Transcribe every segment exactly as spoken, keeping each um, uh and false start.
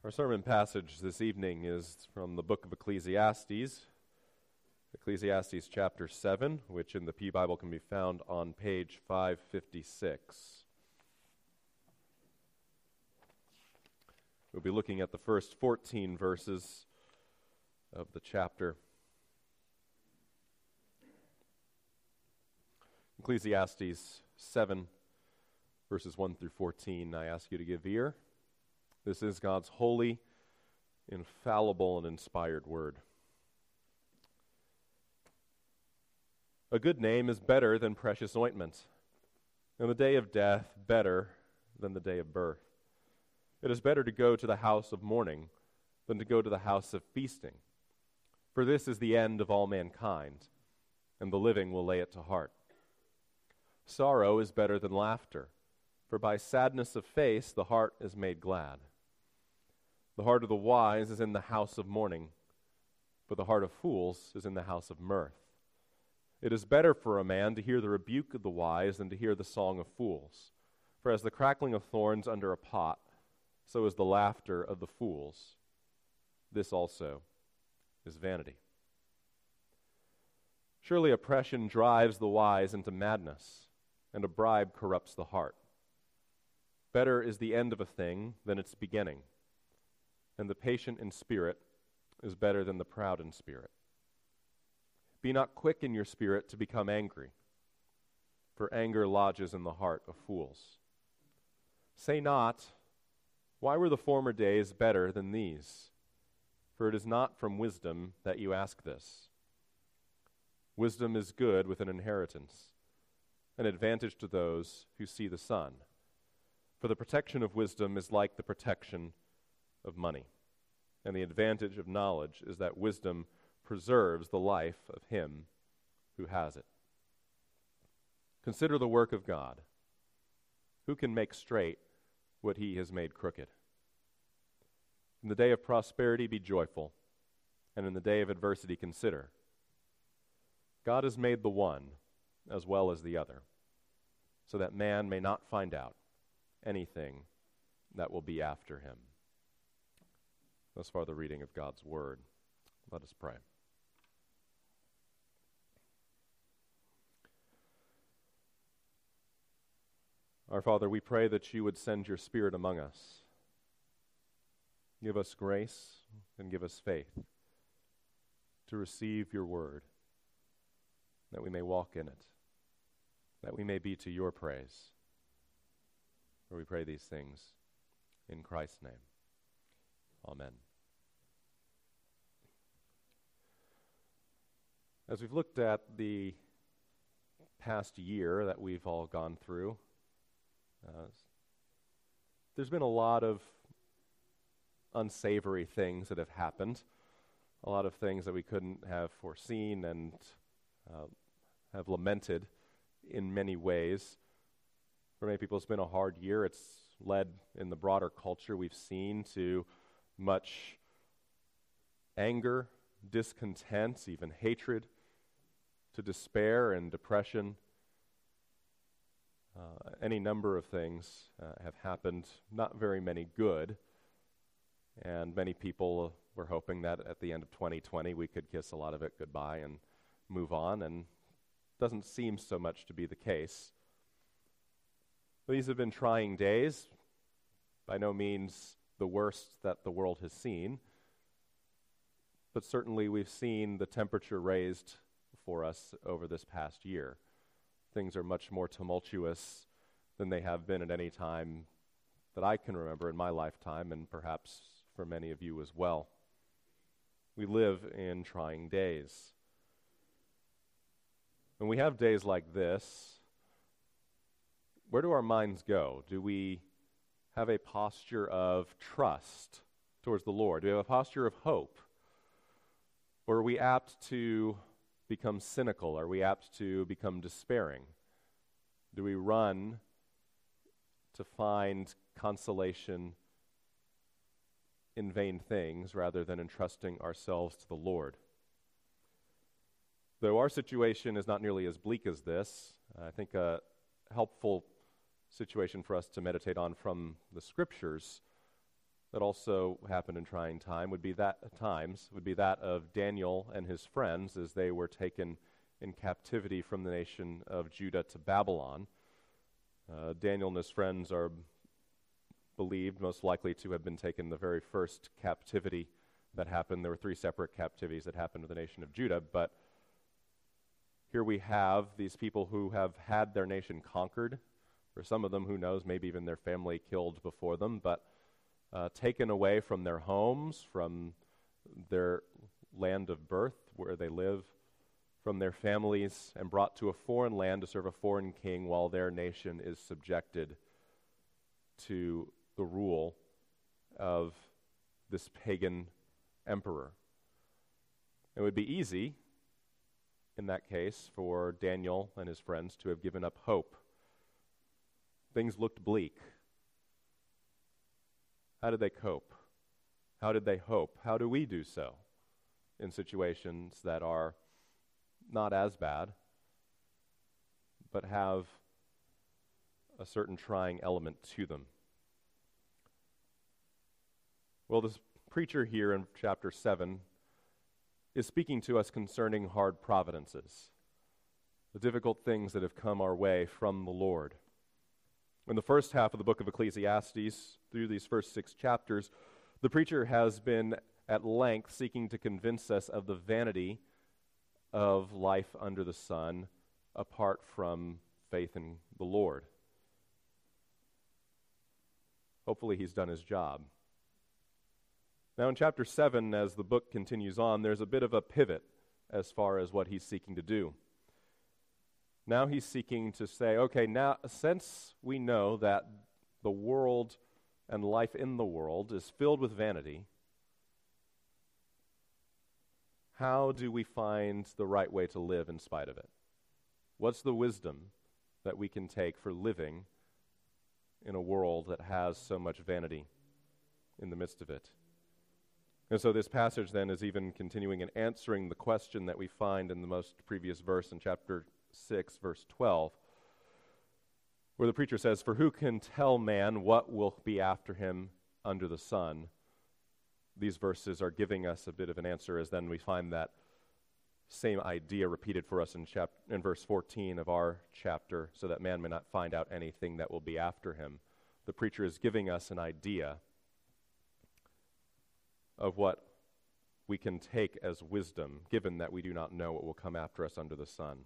Our sermon passage this evening is from the book of Ecclesiastes, Ecclesiastes chapter seven, which in the Pew Bible can be found on page five fifty-six. We'll be looking at the first fourteen verses of the chapter. Ecclesiastes seven, verses one through fourteen. I ask you to give ear. This is God's holy, infallible, and inspired word. A good name is better than precious ointment, and the day of death better than the day of birth. It is better to go to the house of mourning than to go to the house of feasting. For this is the end of all mankind, and the living will lay it to heart. Sorrow is better than laughter, for by sadness of face the heart is made glad. The heart of the wise is in the house of mourning, but the heart of fools is in the house of mirth. It is better for a man to hear the rebuke of the wise than to hear the song of fools. For as the crackling of thorns under a pot, so is the laughter of the fools. This also is vanity. Surely oppression drives the wise into madness, and a bribe corrupts the heart. Better is the end of a thing than its beginning, and the patient in spirit is better than the proud in spirit. Be not quick in your spirit to become angry, for anger lodges in the heart of fools. Say not, why were the former days better than these? For it is not from wisdom that you ask this. Wisdom is good with an inheritance, an advantage to those who see the sun. For the protection of wisdom is like the protection of money, and the advantage of knowledge is that wisdom preserves the life of him who has it. Consider the work of God. Who can make straight what he has made crooked? In the day of prosperity be joyful, and in the day of adversity consider. God has made the one as well as the other, so that man may not find out anything that will be after him. Thus far the reading of God's word. Let us pray. Our Father, we pray that you would send your Spirit among us. Give us grace and give us faith to receive your word, that we may walk in it, that we may be to your praise. For we pray these things in Christ's name. Amen. As we've looked at the past year that we've all gone through, uh, there's been a lot of unsavory things that have happened, a lot of things that we couldn't have foreseen and uh, have lamented in many ways. For many people, it's been a hard year. It's led in the broader culture we've seen to much anger, discontent, even hatred, to despair and depression. Uh, any number of things uh, have happened, not very many good, and many people uh, were hoping that at the end of twenty twenty we could kiss a lot of it goodbye and move on, and it doesn't seem so much to be the case. These have been trying days, by no means the worst that the world has seen, but certainly we've seen the temperature raised for us over this past year. Things are much more tumultuous than they have been at any time that I can remember in my lifetime, and perhaps for many of you as well. We live in trying days. When we have days like this, where do our minds go? Do we have a posture of trust towards the Lord? Do we have a posture of hope? Or are we apt to become cynical? Are we apt to become despairing? Do we run to find consolation in vain things rather than entrusting ourselves to the Lord? Though our situation is not nearly as bleak as this, I think a helpful situation for us to meditate on from the Scriptures that also happened in trying time would be that times would be that of Daniel and his friends as they were taken in captivity from the nation of Judah to Babylon. Uh, Daniel and his friends are believed most likely to have been taken the very first captivity that happened. There were three separate captivities that happened to the nation of Judah, but here we have these people who have had their nation conquered. For some of them, who knows, maybe even their family killed before them, but uh, taken away from their homes, from their land of birth, where they live, from their families, and brought to a foreign land to serve a foreign king while their nation is subjected to the rule of this pagan emperor. It would be easy, in that case, for Daniel and his friends to have given up hope. Things looked bleak. How did they cope? How did they hope? How do we do so in situations that are not as bad, but have a certain trying element to them? Well, this preacher here in chapter seven is speaking to us concerning hard providences, the difficult things that have come our way from the Lord. In the first half of the book of Ecclesiastes, through these first six chapters, the preacher has been at length seeking to convince us of the vanity of life under the sun apart from faith in the Lord. Hopefully he's done his job. Now in chapter seven, as the book continues on, there's a bit of a pivot as far as what he's seeking to do. Now he's seeking to say, okay, now since we know that the world and life in the world is filled with vanity, how do we find the right way to live in spite of it? What's the wisdom that we can take for living in a world that has so much vanity in the midst of it? And so this passage then is even continuing and answering the question that we find in the most previous verse in chapter six, verse twelve, where the preacher says, "For who can tell man what will be after him under the sun?" These verses are giving us a bit of an answer, as then we find that same idea repeated for us in, chap- in verse fourteen of our chapter, so that man may not find out anything that will be after him. The preacher is giving us an idea of what we can take as wisdom, given that we do not know what will come after us under the sun.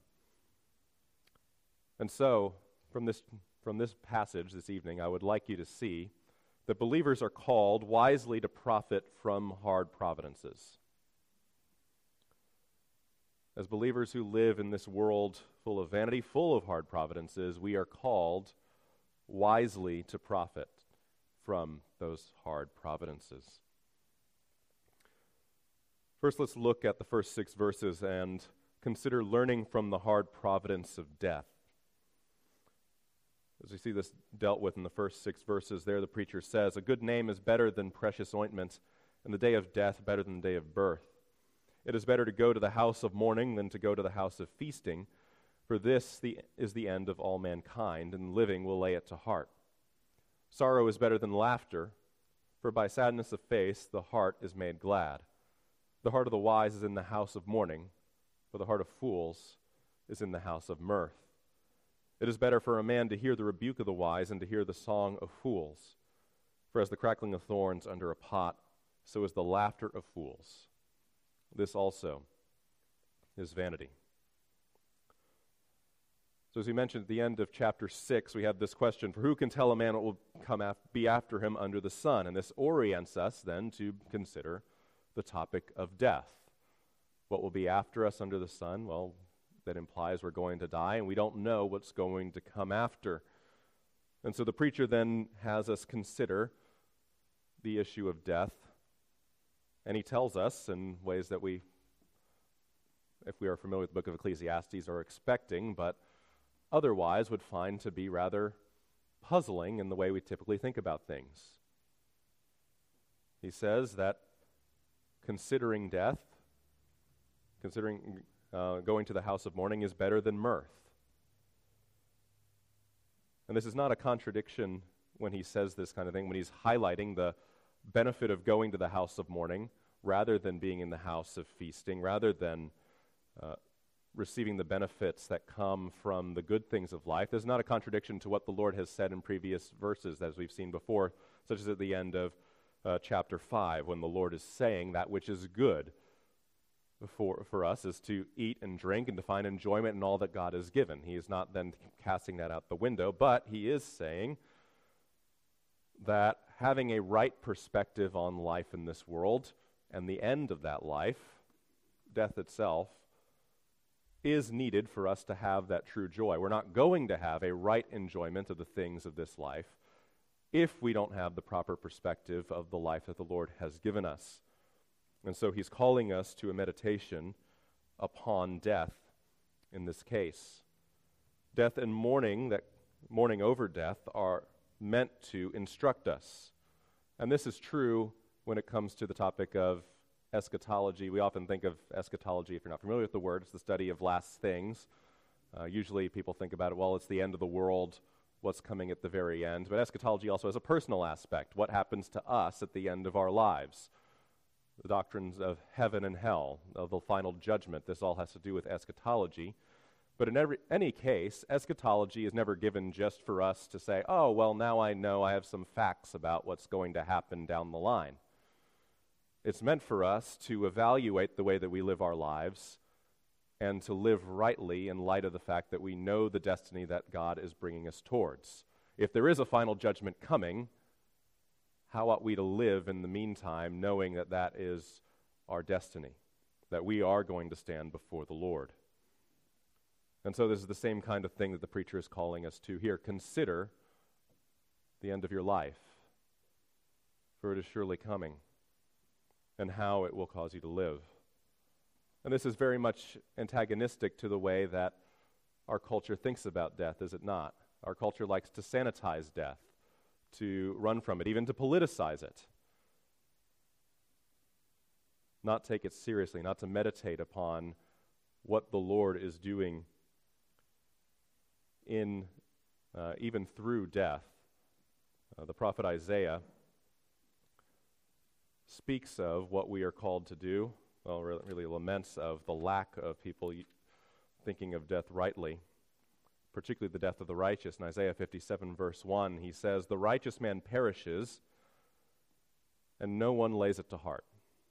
And so, from this, from this passage this evening, I would like you to see that believers are called wisely to profit from hard providences. As believers who live in this world full of vanity, full of hard providences, we are called wisely to profit from those hard providences. First, let's look at the first six verses and consider learning from the hard providence of death. As we see this dealt with in the first six verses there, the preacher says, "A good name is better than precious ointment, and the day of death better than the day of birth. It is better to go to the house of mourning than to go to the house of feasting, for this the, is the end of all mankind, and living will lay it to heart. Sorrow is better than laughter, for by sadness of face the heart is made glad. The heart of the wise is in the house of mourning, but the heart of fools is in the house of mirth. It is better for a man to hear the rebuke of the wise and to hear the song of fools. For as the crackling of thorns under a pot, so is the laughter of fools. This also is vanity." So as we mentioned at the end of chapter six, we have this question, "For who can tell a man what will come af- be after him under the sun?" And this orients us then to consider the topic of death. What will be after us under the sun? Well, that implies we're going to die, and we don't know what's going to come after. And so the preacher then has us consider the issue of death, and he tells us in ways that we, if we are familiar with the book of Ecclesiastes, are expecting, but otherwise would find to be rather puzzling in the way we typically think about things. He says that considering death, considering Uh, going to the house of mourning is better than mirth. And this is not a contradiction when he says this kind of thing, when he's highlighting the, benefit of going to the house of mourning rather than being in the house of feasting, rather than uh, receiving the benefits that come from the good things of life. There's not a contradiction to what the Lord has said in previous verses, as we've seen before, such as at the end of uh, chapter five, when the Lord is saying that which is good for, for us is to eat and drink and to find enjoyment in all that God has given. He is not then casting that out the window, but he is saying that having a right perspective on life in this world and the end of that life, death itself, is needed for us to have that true joy. We're not going to have a right enjoyment of the things of this life if we don't have the proper perspective of the life that the Lord has given us. And so he's calling us to a meditation upon death in this case. Death and mourning, that mourning over death, are meant to instruct us. And this is true when it comes to the topic of eschatology. We often think of eschatology, if you're not familiar with the word, it's the study of last things. Uh, usually people think about it, well, it's the end of the world, what's coming at the very end. But eschatology also has a personal aspect. What happens to us at the end of our lives? The doctrines of heaven and hell, of the final judgment. This all has to do with eschatology. But in every, any case, eschatology is never given just for us to say, oh, well, now I know I have some facts about what's going to happen down the line. It's meant for us to evaluate the way that we live our lives and to live rightly in light of the fact that we know the destiny that God is bringing us towards. If there is a final judgment coming, how ought we to live in the meantime, knowing that that is our destiny, that we are going to stand before the Lord? And so this is the same kind of thing that the preacher is calling us to here. Consider the end of your life, for it is surely coming, and how it will cause you to live. And this is very much antagonistic to the way that our culture thinks about death, is it not? Our culture likes to sanitize death, to run from it, even to politicize it. Not take it seriously, not to meditate upon what the Lord is doing in, uh, even through death. Uh, the prophet Isaiah speaks of what we are called to do, well, really, really laments of the lack of people thinking of death rightly, particularly the death of the righteous. In Isaiah fifty-seven, verse one, he says, "The righteous man perishes, and no one lays it to heart.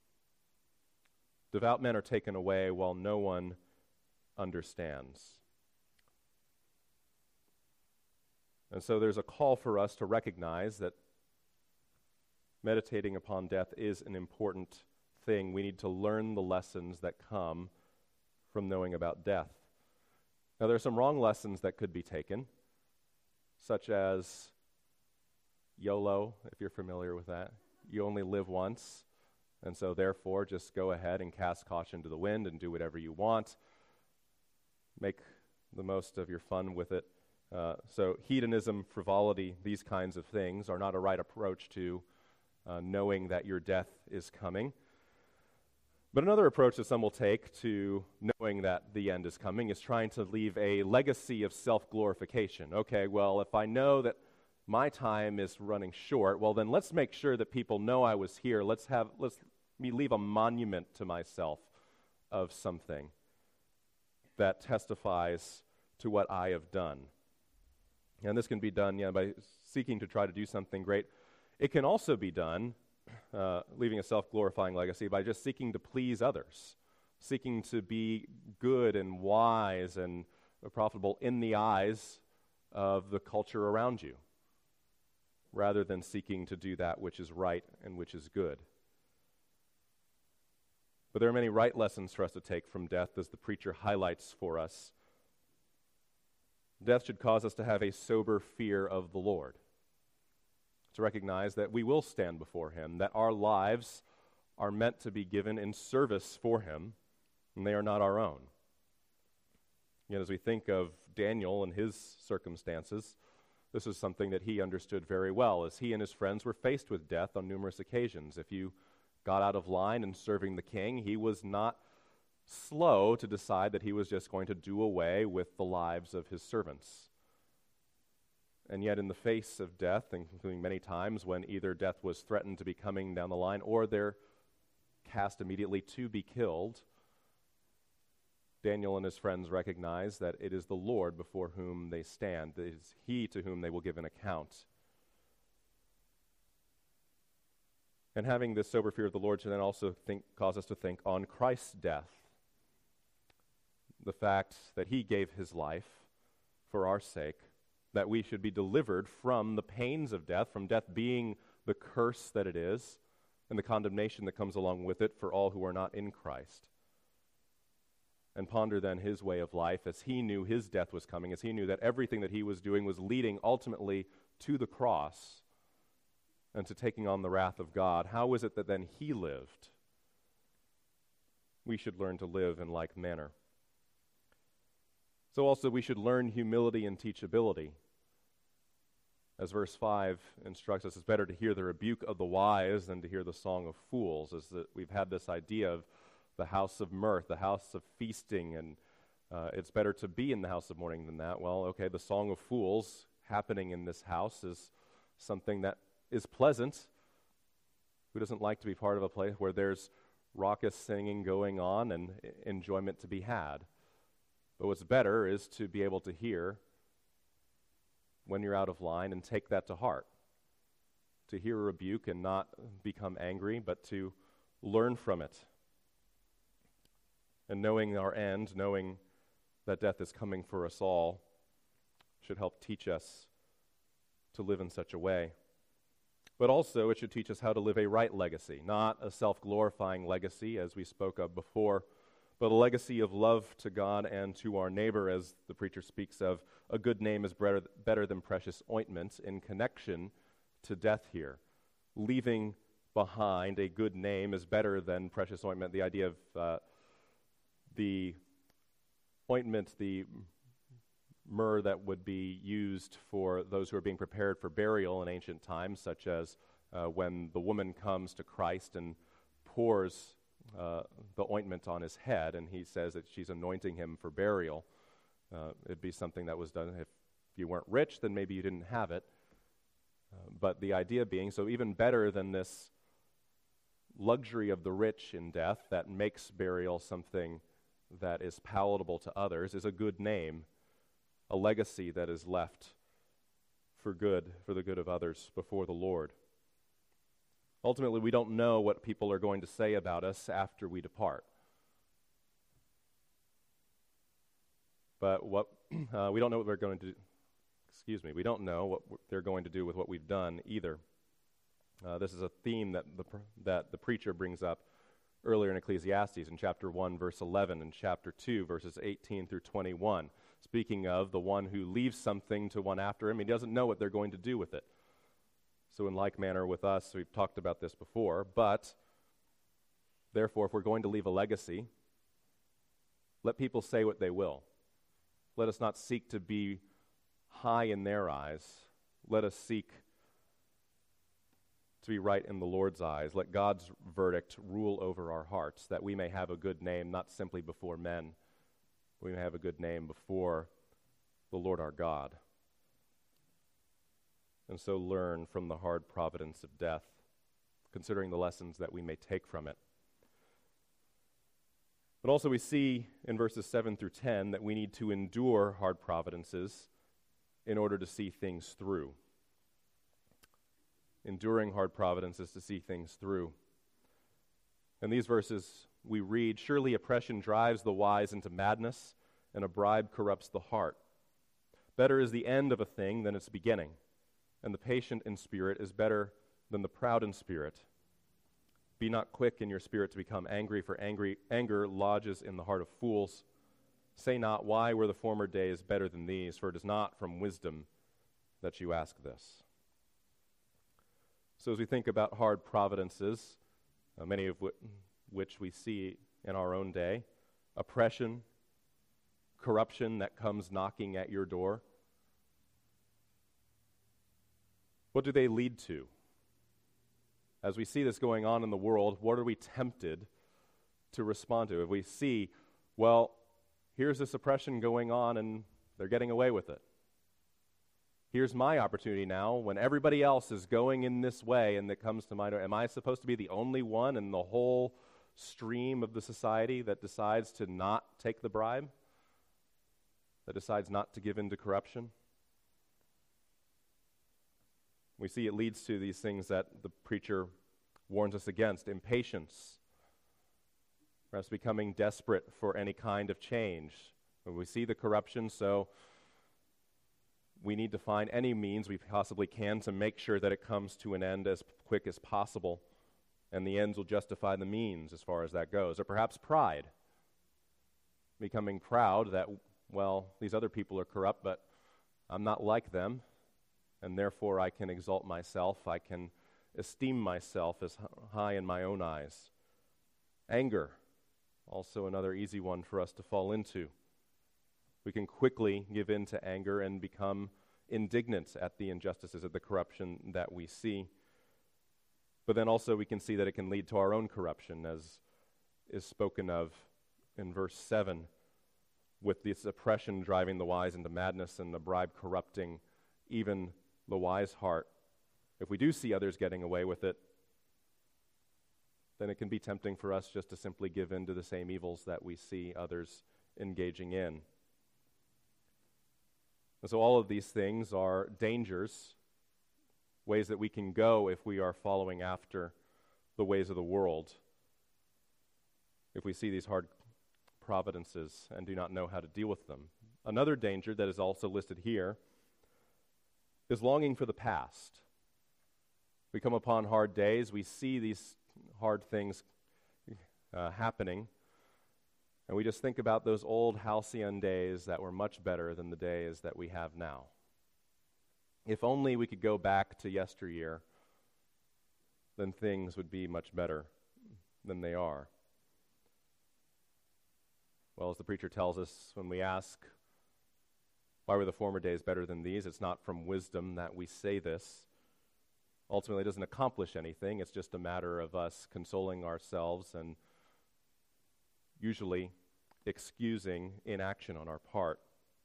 Devout men are taken away while no one understands." And so there's a call for us to recognize that meditating upon death is an important thing. We need to learn the lessons that come from knowing about death. Now, there are some wrong lessons that could be taken, such as YOLO, if you're familiar with that. You only live once, and so therefore just go ahead and cast caution to the wind and do whatever you want. Make the most of your fun with it. Uh, so hedonism, frivolity, these kinds of things are not a right approach to uh, knowing that your death is coming. But another approach that some will take to knowing that the end is coming is trying to leave a legacy of self-glorification. Okay, well, if I know that my time is running short, well, then let's make sure that people know I was here. Let's have, let's me leave a monument to myself of something that testifies to what I have done. And this can be done, yeah, by seeking to try to do something great. It can also be done, uh, leaving a self-glorifying legacy, by just seeking to please others, seeking to be good and wise and profitable in the eyes of the culture around you, rather than seeking to do that which is right and which is good. But there are many right lessons for us to take from death, as the preacher highlights for us. Death should cause us to have a sober fear of the Lord, to recognize that we will stand before Him, that our lives are meant to be given in service for Him, and they are not our own. Yet as we think of Daniel and his circumstances, this is something that he understood very well, as he and his friends were faced with death on numerous occasions. If you got out of line in serving the king, he was not slow to decide that he was just going to do away with the lives of his servants. And yet in the face of death, including many times when either death was threatened to be coming down the line or they're cast immediately to be killed, Daniel and his friends recognize that it is the Lord before whom they stand. It is He to whom they will give an account. And having this sober fear of the Lord should then also think, cause us to think on Christ's death. The fact that He gave His life for our sake, that we should be delivered from the pains of death, from death being the curse that it is, and the condemnation that comes along with it for all who are not in Christ. And ponder then His way of life as He knew His death was coming, as He knew that everything that He was doing was leading ultimately to the cross and to taking on the wrath of God. How is it that then He lived? We should learn to live in like manner. So also we should learn humility and teachability. As verse five instructs us, it's better to hear the rebuke of the wise than to hear the song of fools, as that we've had this idea of the house of mirth, the house of feasting, and uh, it's better to be in the house of mourning than that. Well, okay, the song of fools happening in this house is something that is pleasant. Who doesn't like to be part of a place where there's raucous singing going on and enjoyment to be had? But what's better is to be able to hear when you're out of line and take that to heart. To hear a rebuke and not become angry, but to learn from it. And knowing our end, knowing that death is coming for us all, should help teach us to live in such a way. But also it should teach us how to live a right legacy, not a self-glorifying legacy, as we spoke of before, but a legacy of love to God and to our neighbor, as the preacher speaks of. A good name is better, better than precious ointment in connection to death here. Leaving behind a good name is better than precious ointment. The idea of uh, the ointment, the myrrh that would be used for those who are being prepared for burial in ancient times, such as uh, when the woman comes to Christ and pours Uh, the ointment on his head, and he says that she's anointing him for burial. Uh, it'd be something that was done. If you weren't rich, then maybe you didn't have it. Uh, but the idea being, so even better than this luxury of the rich in death that makes burial something that is palatable to others, is a good name, a legacy that is left for good, for the good of others before the Lord. Ultimately, we don't know what people are going to say about us after we depart. But what uh, we don't know what we're going to do. Excuse me. We don't know what they're going to do with what we've done either. Uh, this is a theme that the that the preacher brings up earlier in Ecclesiastes in chapter one, verse eleven, and chapter two, verses eighteen through twenty-one. Speaking of the one who leaves something to one after him, he doesn't know what they're going to do with it. So in like manner with us, we've talked about this before, but therefore, if we're going to leave a legacy, let people say what they will. Let us not seek to be high in their eyes. Let us seek to be right in the Lord's eyes. Let God's verdict rule over our hearts, that we may have a good name, not simply before men. We may have a good name before the Lord our God. And so learn from the hard providence of death, considering the lessons that we may take from it. But also we see in verses seven through ten that we need to endure hard providences in order to see things through. Enduring hard providences to see things through. In these verses we read, "Surely oppression drives the wise into madness, and a bribe corrupts the heart. Better is the end of a thing than its beginning. And the patient in spirit is better than the proud in spirit. Be not quick in your spirit to become angry, for angry, anger lodges in the heart of fools. Say not, why were the former days better than these? For it is not from wisdom that you ask this." So as we think about hard providences, uh, many of wh- which we see in our own day, oppression, corruption that comes knocking at your door, what do they lead to? As we see this going on in the world, what are we tempted to respond to? If we see, well, here's this oppression going on and they're getting away with it. Here's my opportunity now when everybody else is going in this way, and it comes to mind, am I supposed to be the only one in the whole stream of the society that decides to not take the bribe? That decides not to give in to corruption? We see it leads to these things that the preacher warns us against: impatience, perhaps becoming desperate for any kind of change. When we see the corruption, so we need to find any means we possibly can to make sure that it comes to an end as quick as possible, and the ends will justify the means as far as that goes. Or perhaps pride, becoming proud that, well, these other people are corrupt, but I'm not like them, and therefore I can exalt myself, I can esteem myself as high in my own eyes. Anger, also another easy one for us to fall into. We can quickly give in to anger and become indignant at the injustices, at the corruption that we see. But then also we can see that it can lead to our own corruption, as is spoken of in verse seven, with this oppression driving the wise into madness and the bribe corrupting even the wise heart. If we do see others getting away with it, then it can be tempting for us just to simply give in to the same evils that we see others engaging in. And so all of these things are dangers, ways that we can go if we are following after the ways of the world, if we see these hard providences and do not know how to deal with them. Another danger that is also listed here is longing for the past. We come upon hard days, we see these hard things uh, happening, and we just think about those old halcyon days that were much better than the days that we have now. If only we could go back to yesteryear, then things would be much better than they are. Well, as the preacher tells us, when we ask, why were the former days better than these? It's not from wisdom that we say this. Ultimately, it doesn't accomplish anything. It's just a matter of us consoling ourselves and usually excusing inaction on our part.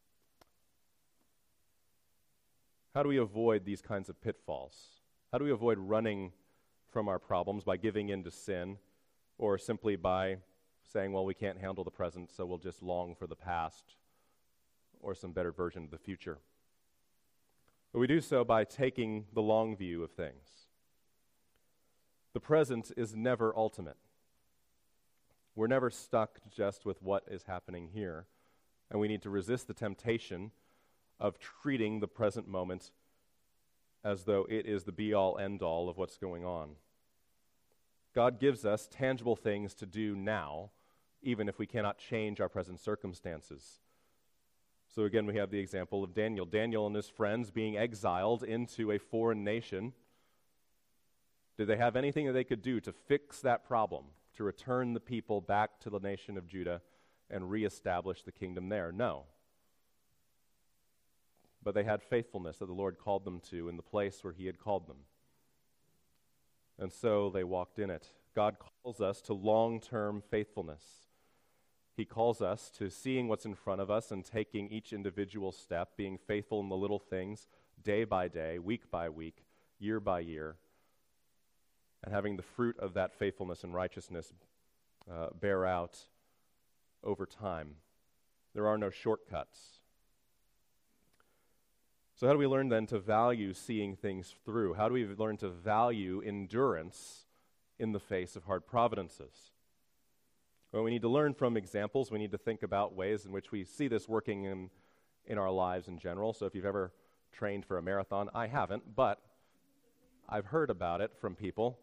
How do we avoid these kinds of pitfalls? How do we avoid running from our problems by giving in to sin, or simply by saying, well, we can't handle the present, so we'll just long for the past or some better version of the future? But we do so by taking the long view of things. The present is never ultimate. We're never stuck just with what is happening here, and we need to resist the temptation of treating the present moment as though it is the be-all, end-all of what's going on. God gives us tangible things to do now, even if we cannot change our present circumstances. So again, we have the example of Daniel. Daniel and his friends being exiled into a foreign nation. Did they have anything that they could do to fix that problem, to return the people back to the nation of Judah and reestablish the kingdom there? No. But they had faithfulness that the Lord called them to in the place where he had called them. And so they walked in it. God calls us to long-term faithfulness. He calls us to seeing what's in front of us and taking each individual step, being faithful in the little things, day by day, week by week, year by year, and having the fruit of that faithfulness and righteousness uh, bear out over time. There are no shortcuts. So how do we learn then to value seeing things through? How do we learn to value endurance in the face of hard providences? Well, we need to learn from examples. We need to think about ways in which we see this working in, in our lives in general. So if you've ever trained for a marathon, I haven't, but I've heard about it from people.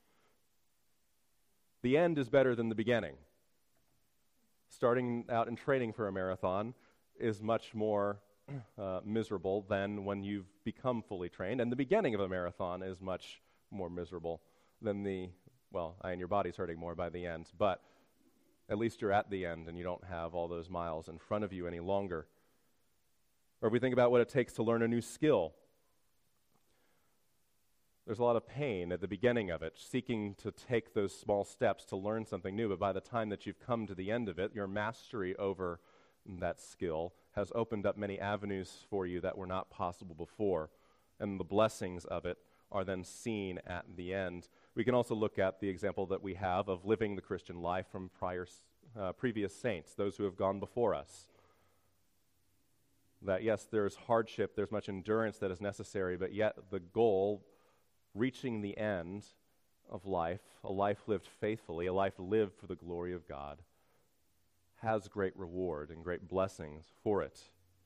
The end is better than the beginning. Starting out and training for a marathon is much more uh, miserable than when you've become fully trained. And the beginning of a marathon is much more miserable than the, well, and your body's hurting more by the end, but at least you're at the end and you don't have all those miles in front of you any longer. Or if we think about what it takes to learn a new skill, there's a lot of pain at the beginning of it, seeking to take those small steps to learn something new, but by the time that you've come to the end of it, your mastery over that skill has opened up many avenues for you that were not possible before, and the blessings of it are then seen at the end. We can also look at the example that we have of living the Christian life from prior, uh, previous saints, those who have gone before us. That yes, there's hardship, there's much endurance that is necessary, but yet the goal, reaching the end of life, a life lived faithfully, a life lived for the glory of God, has great reward and great blessings for it.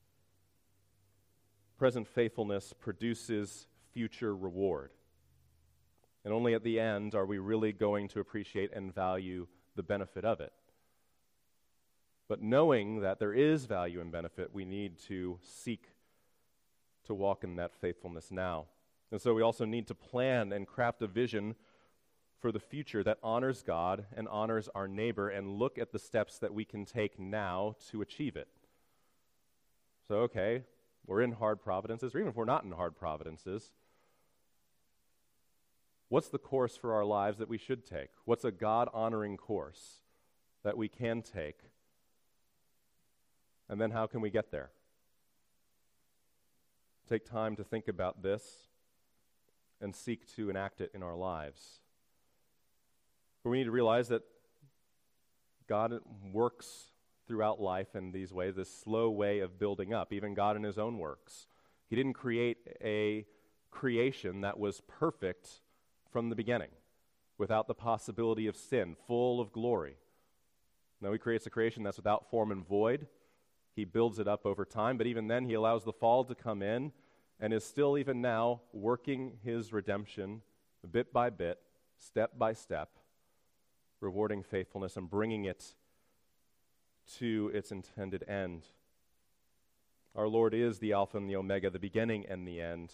Present faithfulness produces future reward. And only at the end are we really going to appreciate and value the benefit of it. But knowing that there is value and benefit, we need to seek to walk in that faithfulness now. And so we also need to plan and craft a vision for the future that honors God and honors our neighbor, and look at the steps that we can take now to achieve it. So, okay, we're in hard providences, or even if we're not in hard providences, what's the course for our lives that we should take? What's a God-honoring course that we can take? And then how can we get there? Take time to think about this and seek to enact it in our lives. But we need to realize that God works throughout life in these ways, this slow way of building up, even God in his own works. He didn't create a creation that was perfect from the beginning, without the possibility of sin, full of glory. No, he creates a creation that's without form and void. He builds it up over time, but even then he allows the fall to come in and is still even now working his redemption bit by bit, step by step, rewarding faithfulness and bringing it to its intended end. Our Lord is the Alpha and the Omega, the beginning and the end.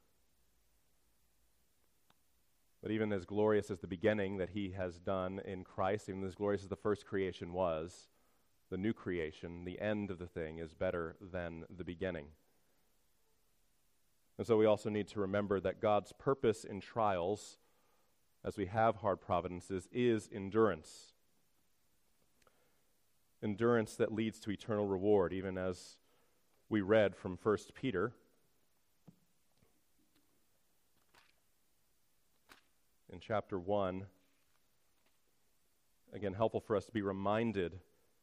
But even as glorious as the beginning that he has done in Christ, even as glorious as the first creation was, the new creation, the end of the thing, is better than the beginning. And so we also need to remember that God's purpose in trials, as we have hard providences, is endurance. Endurance that leads to eternal reward, even as we read from First Peter. In chapter one, again, helpful for us to be reminded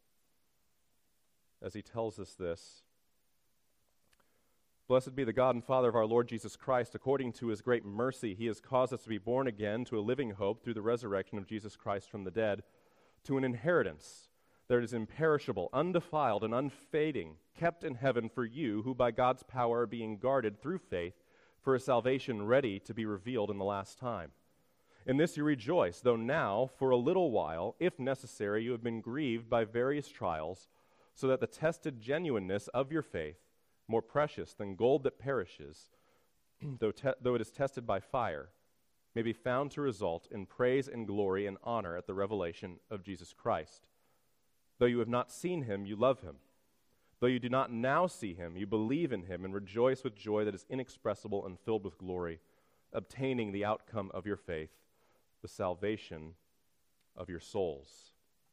as he tells us this. Blessed be the God and Father of our Lord Jesus Christ. According to his great mercy, he has caused us to be born again to a living hope through the resurrection of Jesus Christ from the dead, to an inheritance that is imperishable, undefiled, and unfading, kept in heaven for you, who by God's power are being guarded through faith for a salvation ready to be revealed in the last time. In this you rejoice, though now, for a little while, if necessary, you have been grieved by various trials, so that the tested genuineness of your faith, more precious than gold that perishes, though, te- though it is tested by fire, may be found to result in praise and glory and honor at the revelation of Jesus Christ. Though you have not seen him, you love him. Though you do not now see him, you believe in him and rejoice with joy that is inexpressible and filled with glory, obtaining the outcome of your faith, the salvation of your souls.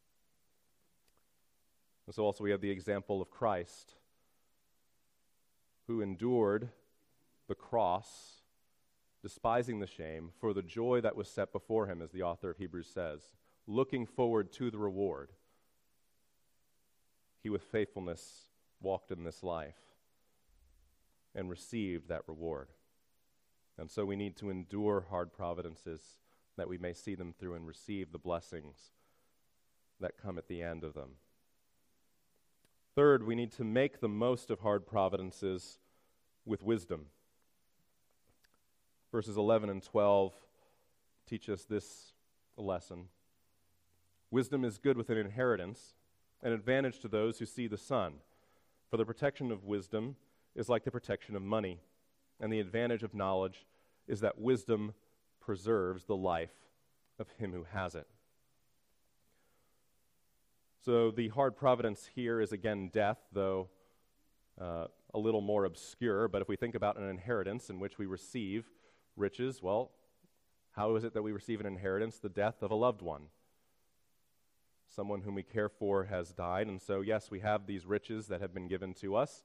And so also we have the example of Christ, who endured the cross, despising the shame, for the joy that was set before him, as the author of Hebrews says, looking forward to the reward. He with faithfulness walked in this life and received that reward. And so we need to endure hard providences that we may see them through and receive the blessings that come at the end of them. Third, we need to make the most of hard providences with wisdom. Verses eleven and twelve teach us this lesson. Wisdom is good with an inheritance, an advantage to those who see the sun. For the protection of wisdom is like the protection of money, and the advantage of knowledge is that wisdom preserves the life of him who has it. So the hard providence here is again death, though uh, a little more obscure. But if we think about an inheritance in which we receive riches, well, how is it that we receive an inheritance? The death of a loved one. Someone whom we care for has died. And so, yes, we have these riches that have been given to us.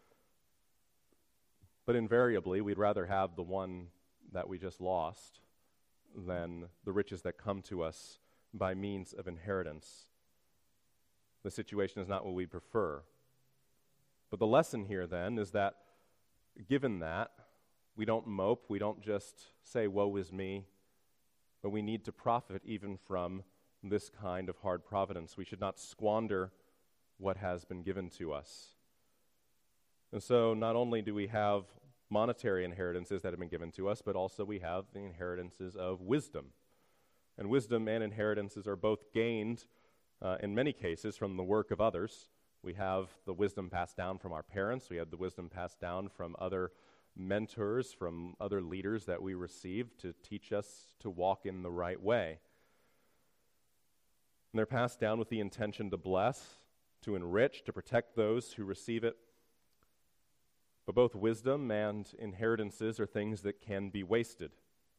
But invariably, we'd rather have the one that we just lost than the riches that come to us by means of inheritance. The situation is not what we prefer. But the lesson here, then, is that given that, we don't mope, we don't just say, woe is me, but we need to profit even from this kind of hard providence. We should not squander what has been given to us. And so not only do we have monetary inheritances that have been given to us, but also we have the inheritances of wisdom. And wisdom and inheritances are both gained, uh, in many cases, from the work of others. We have the wisdom passed down from our parents. We have the wisdom passed down from other mentors, from other leaders that we received to teach us to walk in the right way. And they're passed down with the intention to bless, to enrich, to protect those who receive it. But both wisdom and inheritances are things that can be wasted.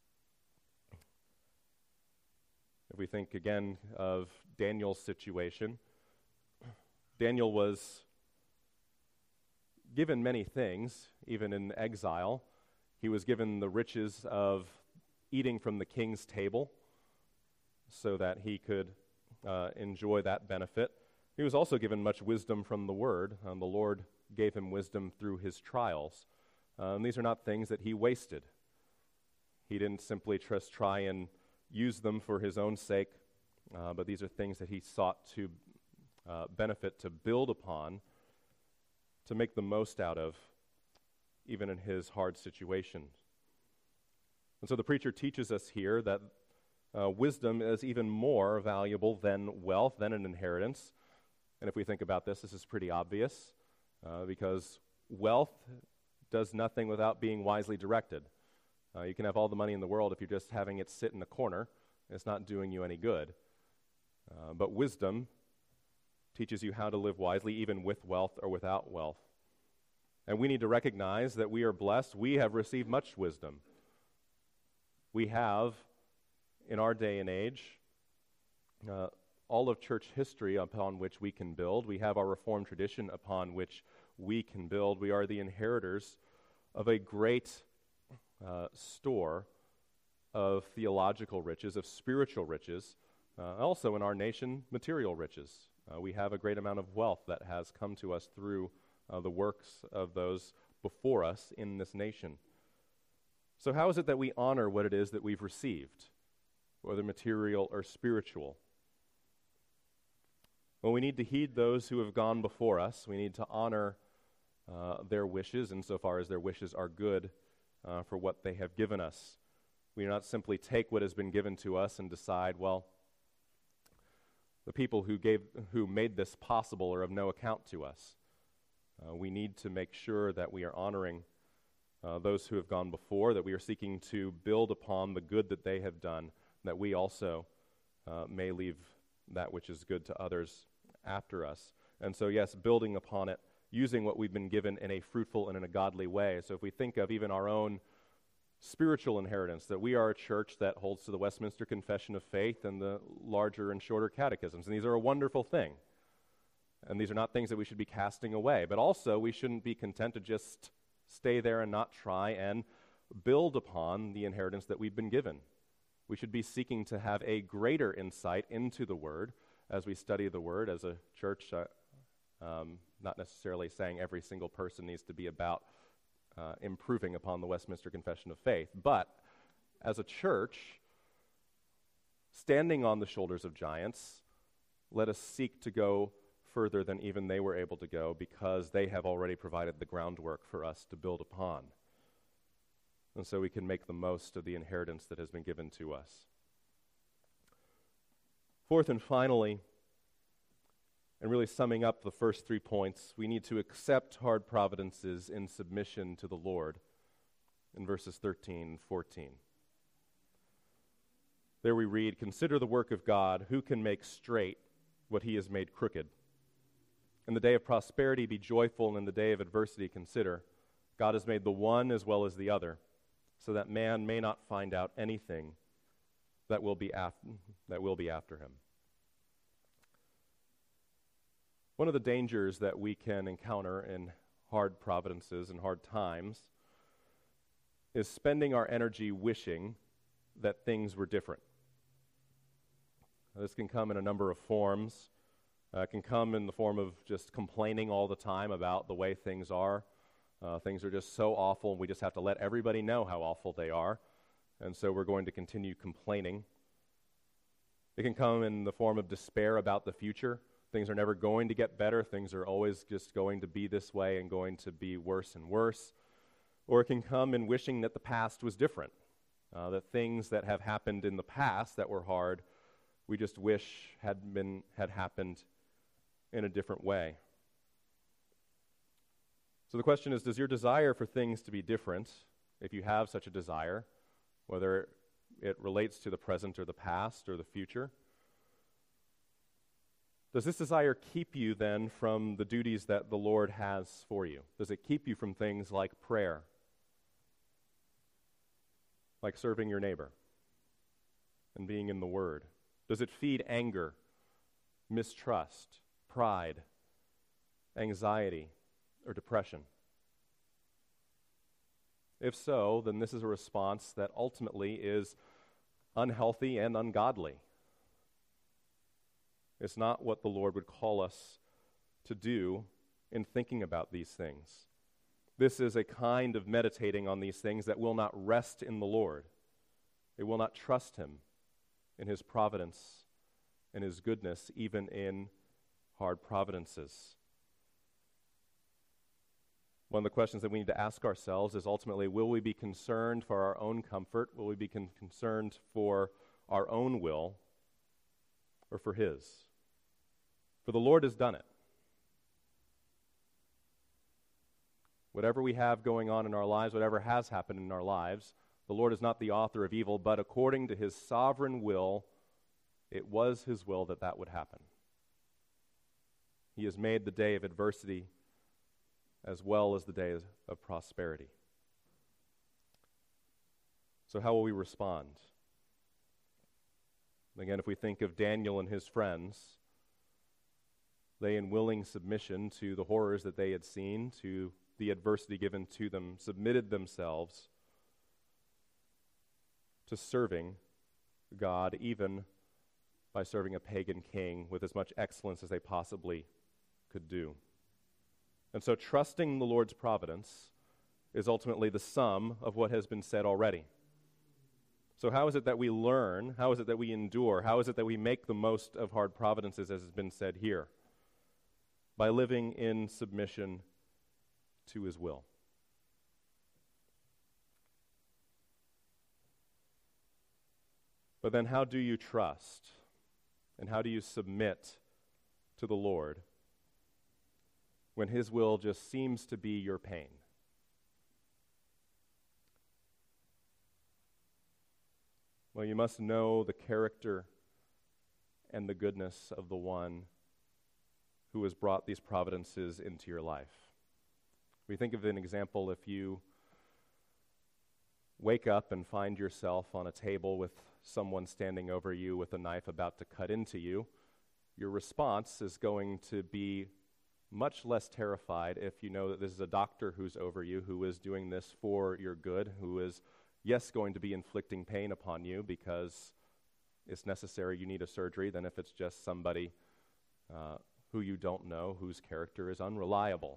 If we think again of Daniel's situation, Daniel was given many things, even in exile. He was given the riches of eating from the king's table so that he could uh, enjoy that benefit. He was also given much wisdom from the Word. Um, the Lord gave him wisdom through his trials. Um, these are not things that he wasted. He didn't simply just try and use them for his own sake, uh, but these are things that he sought to uh, benefit, to build upon, to make the most out of, even in his hard situation. And so the preacher teaches us here that uh, wisdom is even more valuable than wealth, than an inheritance. And if we think about this, this is pretty obvious, uh, because wealth does nothing without being wisely directed. Uh, you can have all the money in the world if you're just having it sit in a corner. It's not doing you any good. Uh, but wisdom teaches you how to live wisely, even with wealth or without wealth. And we need to recognize that we are blessed. We have received much wisdom. We have, in our day and age, uh, all of church history upon which we can build. We have our Reformed tradition upon which we can build. We are the inheritors of a great uh, store of theological riches, of spiritual riches, uh, also in our nation, material riches. Uh, we have a great amount of wealth that has come to us through uh, the works of those before us in this nation. So how is it that we honor what it is that we've received, whether material or spiritual? Well, we need to heed those who have gone before us. We need to honor uh, their wishes insofar as their wishes are good uh, for what they have given us. We do not simply take what has been given to us and decide, well, the people who gave, who made this possible are of no account to us. Uh, we need to make sure that we are honoring uh, those who have gone before, that we are seeking to build upon the good that they have done, that we also uh, may leave that which is good to others after us. And so, yes, building upon it, using what we've been given in a fruitful and in a godly way. So if we think of even our own spiritual inheritance, that we are a church that holds to the Westminster Confession of Faith and the larger and shorter catechisms, and these are a wonderful thing. And these are not things that we should be casting away, but also we shouldn't be content to just stay there and not try and build upon the inheritance that we've been given. We should be seeking to have a greater insight into the Word as we study the Word as a church, uh, um, not necessarily saying every single person needs to be about uh, improving upon the Westminster Confession of Faith, but as a church, standing on the shoulders of giants, let us seek to go further than even they were able to go, because they have already provided the groundwork for us to build upon. And so we can make the most of the inheritance that has been given to us. Fourth and finally, and really summing up the first three points, we need to accept hard providences in submission to the Lord in verses thirteen and fourteen. There we read, "Consider the work of God, who can make straight what he has made crooked. In the day of prosperity be joyful, and in the day of adversity consider. God has made the one as well as the other, so that man may not find out anything that will be af- that will be after him." One of the dangers that we can encounter in hard providences and hard times is spending our energy wishing that things were different. This can come in a number of forms. Uh, it can come in the form of just complaining all the time about the way things are. Uh, things are just so awful, and we just have to let everybody know how awful they are. And so we're going to continue complaining. It can come in the form of despair about the future. Things are never going to get better. Things are always just going to be this way and going to be worse and worse. Or it can come in wishing that the past was different, uh, that things that have happened in the past that were hard, we just wish had been had happened in a different way. So the question is, does your desire for things to be different, if you have such a desire, whether it relates to the present or the past or the future, does this desire keep you then from the duties that the Lord has for you? Does it keep you from things like prayer, like serving your neighbor and being in the Word? Does it feed anger, mistrust, pride, anxiety, or depression? If so, then this is a response that ultimately is unhealthy and ungodly. It's not what the Lord would call us to do in thinking about these things. This is a kind of meditating on these things that will not rest in the Lord. It will not trust Him in His providence and His goodness, even in hard providences. One of the questions that we need to ask ourselves is ultimately, will we be concerned for our own comfort? Will we be con- concerned for our own will or for His? For the Lord has done it. Whatever we have going on in our lives, whatever has happened in our lives, the Lord is not the author of evil, but according to His sovereign will, it was His will that that would happen. He has made the day of adversity as well as the day of prosperity. So how will we respond? Again, if we think of Daniel and his friends, they, in willing submission to the horrors that they had seen, to the adversity given to them, submitted themselves to serving God, even by serving a pagan king with as much excellence as they possibly could do. And so trusting the Lord's providence is ultimately the sum of what has been said already. So how is it that we learn? How is it that we endure? How is it that we make the most of hard providences, as has been said here? By living in submission to His will. But then how do you trust? And how do you submit to the Lord when His will just seems to be your pain? Well, you must know the character and the goodness of the one who has brought these providences into your life. We think of an example: if you wake up and find yourself on a table with someone standing over you with a knife about to cut into you, your response is going to be much less terrified if you know that this is a doctor who's over you, who is doing this for your good, who is, yes, going to be inflicting pain upon you because it's necessary, you need a surgery, than if it's just somebody uh, who you don't know, whose character is unreliable.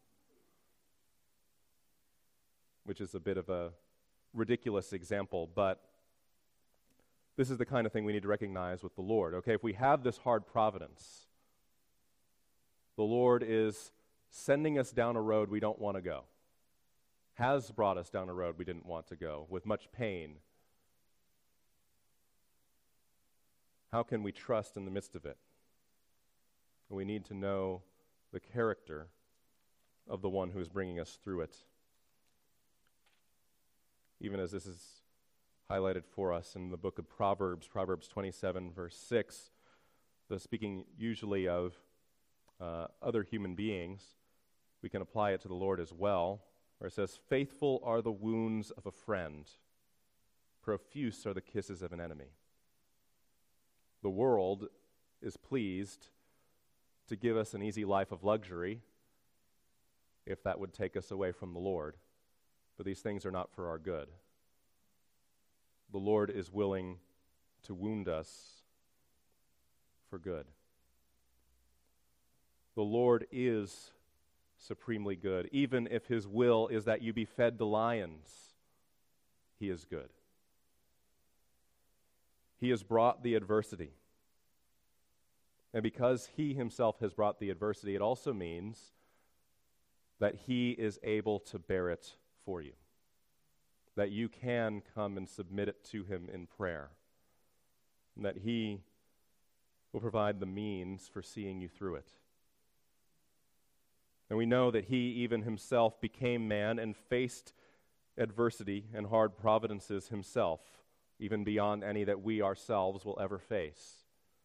Which is a bit of a ridiculous example, but this is the kind of thing we need to recognize with the Lord. Okay, if we have this hard providence, the Lord is sending us down a road we don't want to go, has brought us down a road we didn't want to go, with much pain. How can we trust in the midst of it? We need to know the character of the one who is bringing us through it. Even as this is highlighted for us in the book of Proverbs, Proverbs twenty-seven, verse six, the speaking usually of uh, other human beings, we can apply it to the Lord as well, where it says, "Faithful are the wounds of a friend, profuse are the kisses of an enemy." The world is pleased to give us an easy life of luxury if that would take us away from the Lord. But these things are not for our good. The Lord is willing to wound us for good. The Lord is supremely good. Even if his will is that you be fed to lions, he is good. He has brought the adversity. And because he himself has brought the adversity, it also means that he is able to bear it for you. That you can come and submit it to him in prayer. And that he will provide the means for seeing you through it. And we know that he even himself became man and faced adversity and hard providences himself, even beyond any that we ourselves will ever face.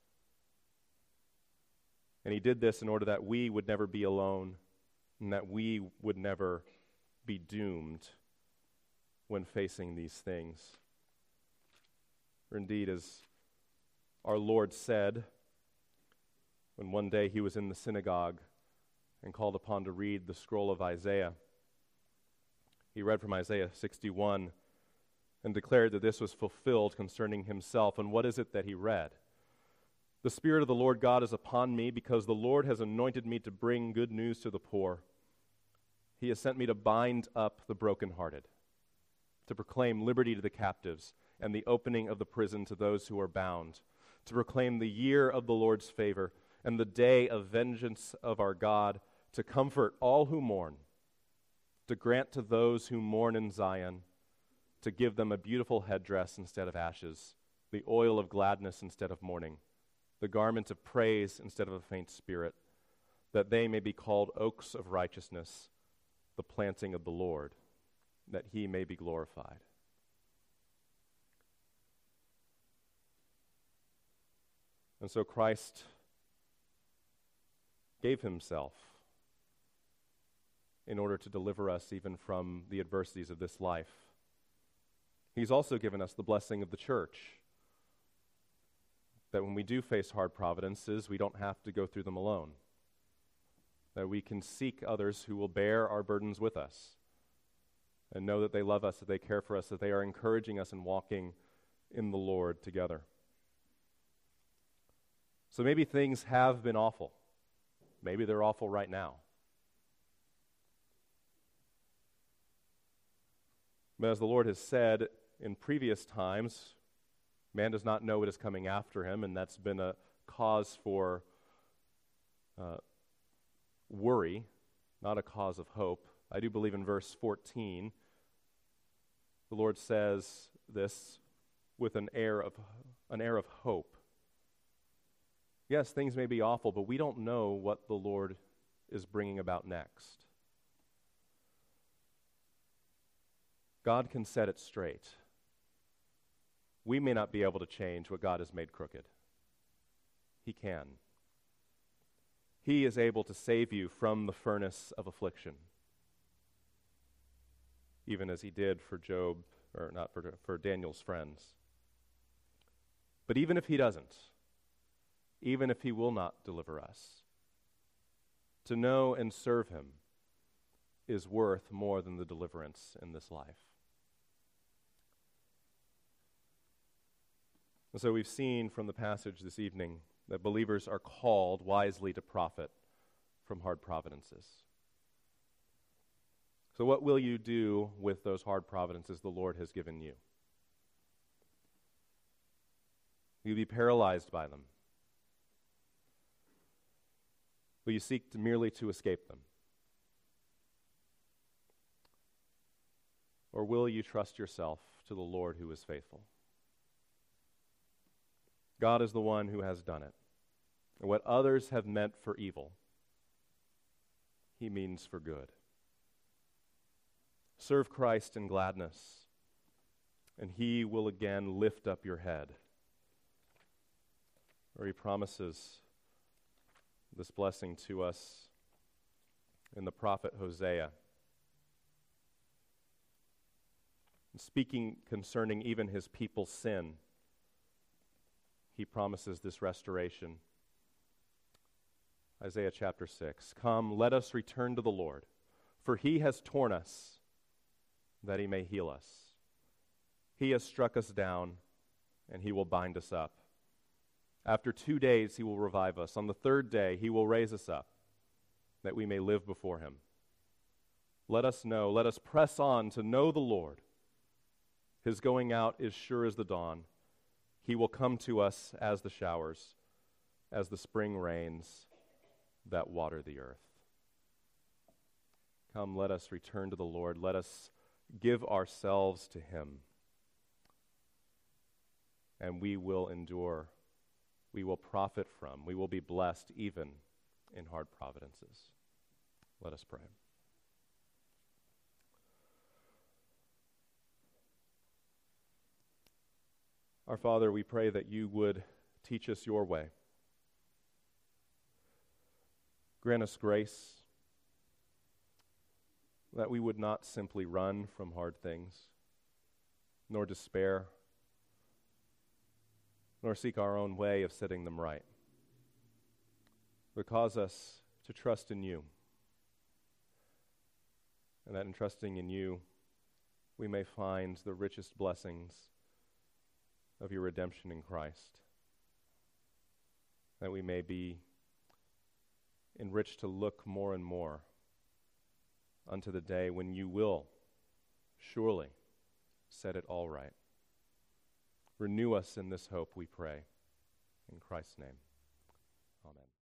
And he did this in order that we would never be alone and that we would never be doomed when facing these things. For indeed, as our Lord said, when one day he was in the synagogue and called upon to read the scroll of Isaiah, he read from Isaiah sixty-one and declared that this was fulfilled concerning himself. And what is it that he read? The Spirit of the Lord God is upon me, because the Lord has anointed me to bring good news to the poor. He has sent me to bind up the brokenhearted, to proclaim liberty to the captives, and the opening of the prison to those who are bound, to proclaim the year of the Lord's favor, and the day of vengeance of our God, to comfort all who mourn, to grant to those who mourn in Zion, to give them a beautiful headdress instead of ashes, the oil of gladness instead of mourning, the garment of praise instead of a faint spirit, that they may be called oaks of righteousness, the planting of the Lord, that he may be glorified. And so Christ gave himself in order to deliver us even from the adversities of this life. He's also given us the blessing of the church, that when we do face hard providences, we don't have to go through them alone, that we can seek others who will bear our burdens with us and know that they love us, that they care for us, that they are encouraging us in walking in the Lord together. So maybe things have been awful. Maybe they're awful right now. But as the Lord has said in previous times, man does not know what is coming after him, and that's been a cause for uh, worry, not a cause of hope. I do believe in verse fourteen, the Lord says this with an air of an air of hope. Yes, things may be awful, but we don't know what the Lord is bringing about next. God can set it straight. We may not be able to change what God has made crooked. He can. He is able to save you from the furnace of affliction, even as he did for Job, or not for, for Daniel's friends. But even if he doesn't, even if he will not deliver us, to know and serve him is worth more than the deliverance in this life. And so we've seen from the passage this evening that believers are called wisely to profit from hard providences. So what will you do with those hard providences the Lord has given you? Will you be paralyzed by them? Will you seek to merely to escape them? Or will you trust yourself to the Lord who is faithful? God is the one who has done it. And what others have meant for evil, he means for good. Serve Christ in gladness, and he will again lift up your head. Or he promises this blessing to us in the prophet Hosea. Speaking concerning even his people's sin, he promises this restoration. Isaiah chapter six. Come, let us return to the Lord, for he has torn us that he may heal us. He has struck us down, and he will bind us up. After two days he will revive us. On the third day he will raise us up, that we may live before him. Let us know, let us press on to know the Lord. His going out is sure as the dawn. He will come to us as the showers, as the spring rains that water the earth. Come, let us return to the Lord. Let us give ourselves to him, and we will endure. We will profit from. We will be blessed even in hard providences. Let us pray. Our Father, we pray that you would teach us your way. Grant us grace that we would not simply run from hard things, nor despair, nor seek our own way of setting them right, but cause us to trust in you, and that in trusting in you, we may find the richest blessings of your redemption in Christ, that we may be enriched to look more and more unto the day when you will surely set it all right. Renew us in this hope, we pray. In Christ's name, amen.